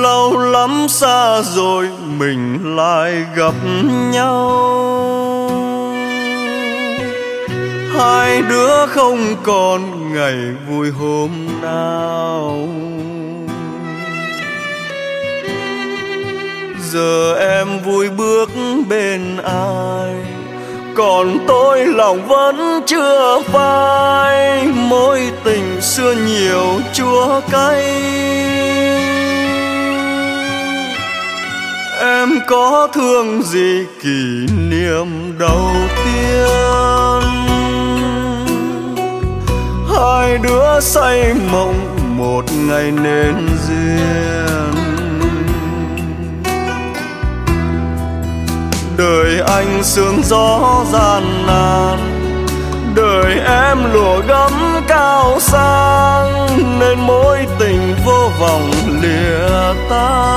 Lâu lắm xa rồi mình lại gặp nhau, hai đứa không còn ngày vui hôm nào. Giờ em vui bước bên ai, còn tôi lòng vẫn chưa phai. Mối tình xưa nhiều chua cay, em có thương gì kỷ niệm đầu tiên. Hai đứa say mộng một ngày nên duyên. Đời anh sương gió gian nan, đời em lụa gấm cao sang, nên mối tình vô vọng lìa tan.